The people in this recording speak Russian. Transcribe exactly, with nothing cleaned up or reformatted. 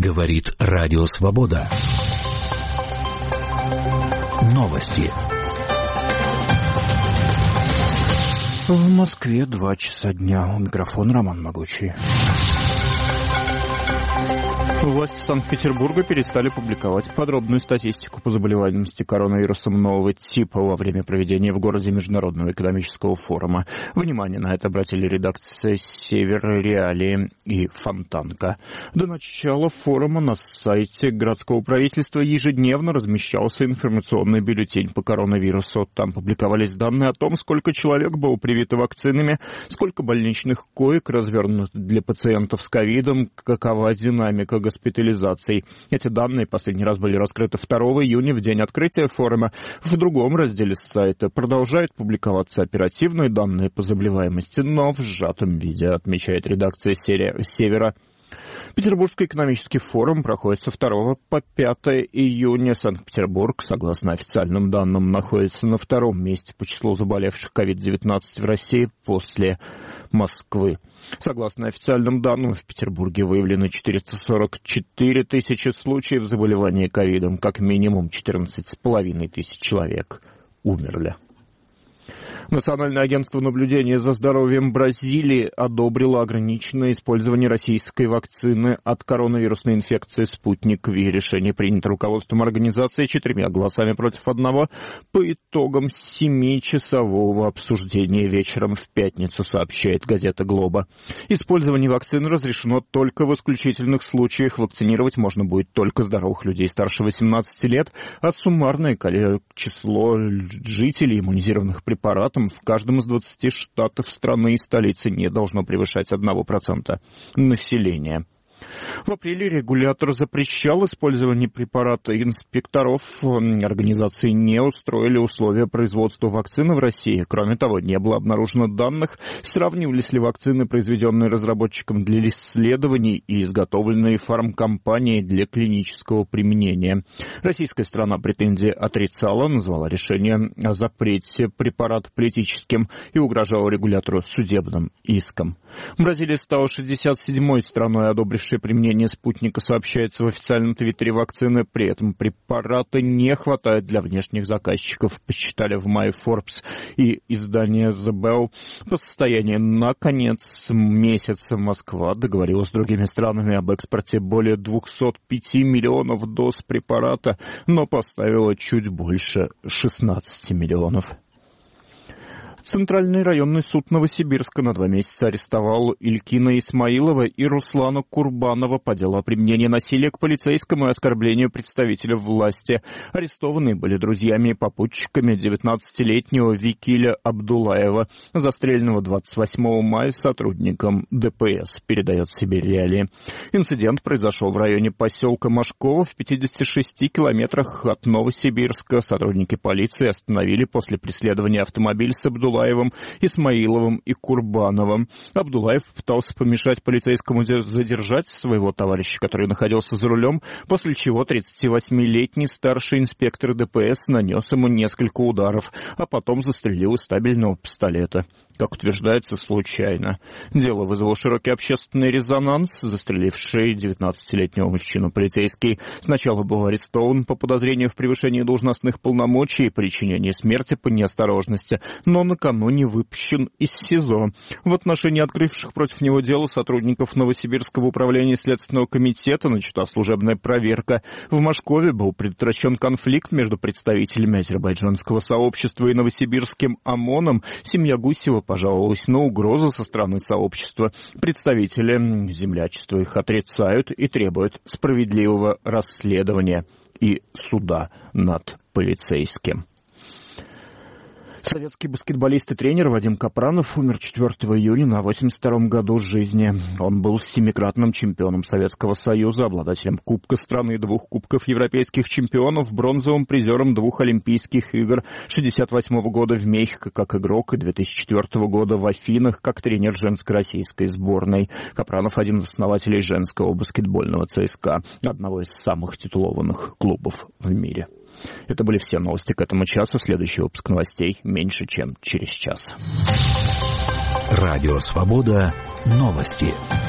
Говорит Радио Свобода. Новости. В Москве два часа дня. У микрофона Роман Могучий. Власти Санкт-Петербурга перестали публиковать подробную статистику по заболеваемости коронавирусом нового типа во время проведения в городе Международного экономического форума. Внимание на это обратили редакции «Север», «Реалии» и «Фонтанка». До начала форума на сайте городского правительства ежедневно размещался информационный бюллетень по коронавирусу. Там публиковались данные о том, сколько человек было привито вакцинами, сколько больничных коек развернуто для пациентов с ковидом, какова динамика госпитализаций. Эти данные последний раз были раскрыты второго июня, в день открытия форума. В другом разделе сайта продолжают публиковаться оперативные данные по заболеваемости, но в сжатом виде, отмечает редакция «Севера». Петербургский экономический форум проходит со второго по пятое июня. Санкт-Петербург, согласно официальным данным, находится на втором месте по числу заболевших ковид девятнадцать в России после Москвы. Согласно официальным данным, в Петербурге выявлено четыреста сорок четыре тысячи случаев заболевания ковидом, как минимум четырнадцать с половиной тысяч человек умерли. Национальное агентство наблюдения за здоровьем Бразилии одобрило ограниченное использование российской вакцины от коронавирусной инфекции «Спутник Ви». Решение принято руководством организации четырьмя голосами против одного по итогам семичасового обсуждения вечером в пятницу, сообщает газета «Глоба». Использование вакцины разрешено только в исключительных случаях. Вакцинировать можно будет только здоровых людей старше восемнадцати лет, а суммарное число жителей, иммунизированных препаратом, в каждом из двадцати штатов страны и столицы не должно превышать одного процента населения. В апреле регулятор запрещал использование препарата. Инспекторов организации не устроили условия производства вакцины в России. Кроме того, не было обнаружено данных, сравнивались ли вакцины, произведенные разработчиком для исследований и изготовленные фармкомпанией для клинического применения. Российская сторона претензии отрицала, назвала решение о запрете препарата политическим и угрожала регулятору судебным иском. Бразилия стала шестьдесят седьмой страной, одобрившей применение спутника, сообщается в официальном твиттере вакцины. При этом препарата не хватает для внешних заказчиков, посчитали в мае Forbes и издание The Bell. По состоянию на конец месяца Москва договорилась с другими странами об экспорте более двухсот пяти миллионов доз препарата, но поставила чуть больше шестнадцати миллионов. Центральный районный суд Новосибирска на два месяца арестовал Илькина Исмаилова и Руслана Курбанова по делу о применении насилия к полицейскому и оскорблению представителя власти. Арестованные были друзьями и попутчиками девятнадцатилетнего Викиля Абдулаева, застреленного двадцать восьмого мая сотрудником ДПС, передает Сибирь Реалии. Инцидент произошел в районе поселка Машково в пятидесяти шести километрах от Новосибирска. Сотрудники полиции остановили после преследования автомобиль с Абдулаевым, Исмаиловым и Курбановым. Абдулаев пытался помешать полицейскому задержать своего товарища, который находился за рулем, после чего тридцативосьмилетний старший инспектор ДПС нанес ему несколько ударов, а потом застрелил из стабильного пистолета. Как утверждается, случайно. Дело вызвало широкий общественный резонанс. Застреливший девятнадцатилетнего мужчину полицейский сначала был арестован по подозрению в превышении должностных полномочий и причинении смерти по неосторожности, но накануне выпущен из СИЗО. В отношении открывших против него дело сотрудников Новосибирского управления Следственного комитета начата служебная проверка. В Машкове был предотвращен конфликт между представителями азербайджанского сообщества и новосибирским ОМОНом. Семья Гусева пожаловалась на угрозу со стороны сообщества. Представители землячества их отрицают и требуют справедливого расследования и суда над полицейским. Советский баскетболист и тренер Вадим Капранов умер четвёртого июня на восемьдесят втором году жизни. Он был семикратным чемпионом Советского Союза, обладателем Кубка страны, двух Кубков европейских чемпионов, бронзовым призером двух Олимпийских игр шестьдесят восьмого года в Мехико как игрок и две тысячи четвёртого года в Афинах как тренер женской российской сборной. Капранов один из основателей женского баскетбольного ЦСКА, одного из самых титулованных клубов в мире. Это были все новости к этому часу. Следующий выпуск новостей меньше, чем через час. Радио «Свобода». Новости.